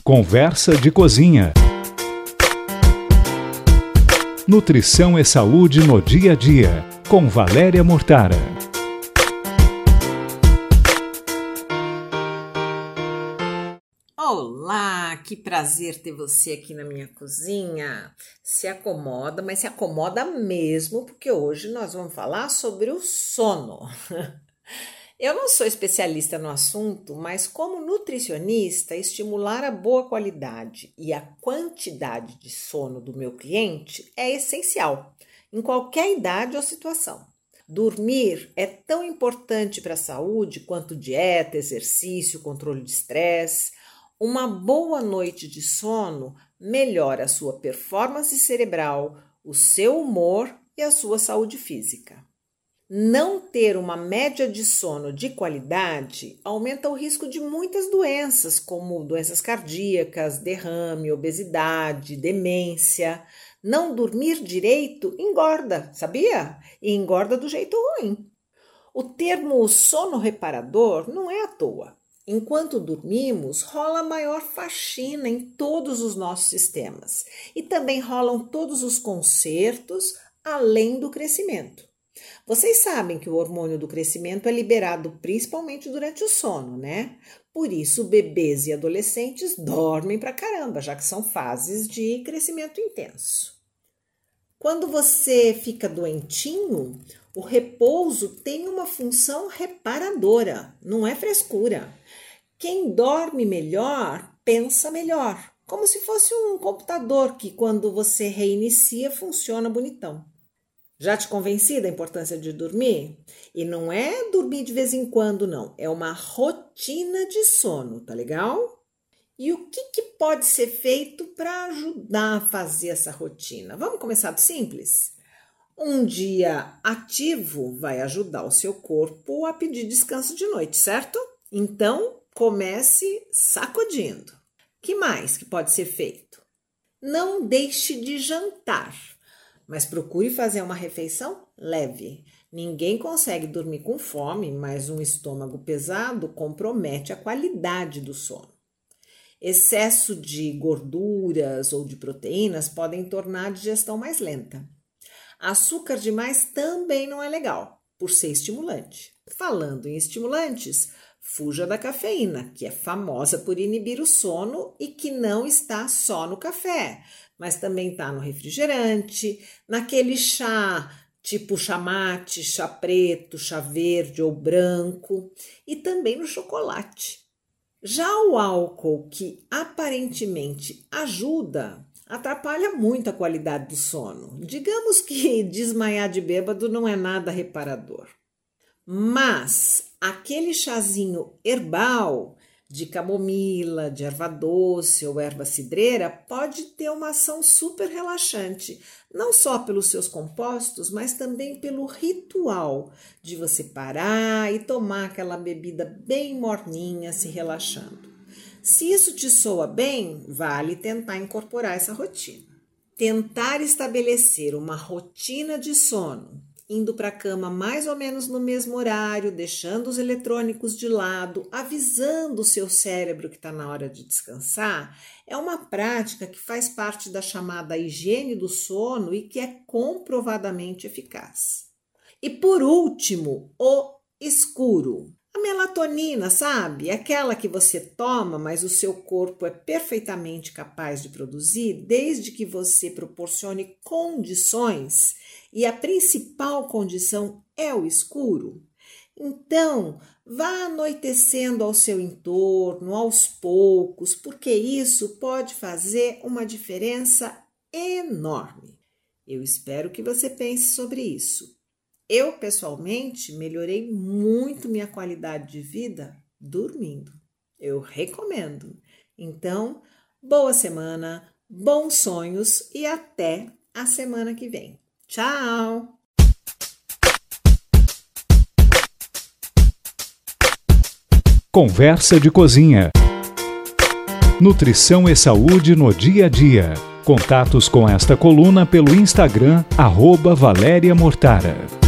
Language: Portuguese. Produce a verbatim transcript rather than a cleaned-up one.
Conversa de Cozinha. Nutrição e saúde no dia a dia, com Valéria Mortara. Olá, que prazer ter você aqui na minha cozinha. Se acomoda, mas se acomoda mesmo, porque hoje nós vamos falar sobre o sono. Eu não sou especialista no assunto, mas como nutricionista, estimular a boa qualidade e a quantidade de sono do meu cliente é essencial, em qualquer idade ou situação. Dormir é tão importante para a saúde quanto dieta, exercício, controle de estresse. Uma boa noite de sono melhora a sua performance cerebral, o seu humor e a sua saúde física. Não ter uma média de sono de qualidade aumenta o risco de muitas doenças, como doenças cardíacas, derrame, obesidade, demência. Não dormir direito engorda, sabia? E engorda do jeito ruim. O termo sono reparador não é à toa. Enquanto dormimos, rola maior faxina em todos os nossos sistemas e também rolam todos os consertos, além do crescimento. Vocês sabem que o hormônio do crescimento é liberado principalmente durante o sono, né? Por isso, bebês e adolescentes dormem pra caramba, já que são fases de crescimento intenso. Quando você fica doentinho, o repouso tem uma função reparadora, não é frescura. Quem dorme melhor, pensa melhor, como se fosse um computador que quando você reinicia funciona bonitão. Já te convenci da importância de dormir? E não é dormir de vez em quando, não. É uma rotina de sono, tá legal? E o que, que pode ser feito para ajudar a fazer essa rotina? Vamos começar do simples? Um dia ativo vai ajudar o seu corpo a pedir descanso de noite, certo? Então, comece sacudindo. Que mais que pode ser feito? Não deixe de jantar. Mas procure fazer uma refeição leve. Ninguém consegue dormir com fome, mas um estômago pesado compromete a qualidade do sono. Excesso de gorduras ou de proteínas podem tornar a digestão mais lenta. Açúcar demais também não é legal, por ser estimulante. Falando em estimulantes, fuja da cafeína, que é famosa por inibir o sono e que não está só no café, mas também está no refrigerante, naquele chá tipo chá mate, chá preto, chá verde ou branco e também no chocolate. Já o álcool, que aparentemente ajuda, atrapalha muito a qualidade do sono. Digamos que desmaiar de bêbado não é nada reparador. Mas aquele chazinho herbal de camomila, de erva doce ou erva cidreira pode ter uma ação super relaxante, não só pelos seus compostos, mas também pelo ritual de você parar e tomar aquela bebida bem morninha, se relaxando. Se isso te soa bem, vale tentar incorporar essa rotina. Tentar estabelecer uma rotina de sono, indo para a cama mais ou menos no mesmo horário, deixando os eletrônicos de lado, avisando o seu cérebro que está na hora de descansar, é uma prática que faz parte da chamada higiene do sono e que é comprovadamente eficaz. E por último, o escuro. A melatonina, sabe? Aquela que você toma, mas o seu corpo é perfeitamente capaz de produzir, desde que você proporcione condições, e a principal condição é o escuro. Então, vá anoitecendo ao seu entorno, aos poucos, porque isso pode fazer uma diferença enorme. Eu espero que você pense sobre isso. Eu, pessoalmente, melhorei muito minha qualidade de vida dormindo. Eu recomendo. Então, boa semana, bons sonhos e até a semana que vem. Tchau! Conversa de Cozinha. Nutrição e saúde no dia a dia. Contatos com esta coluna pelo Instagram, arroba Valéria Mortara.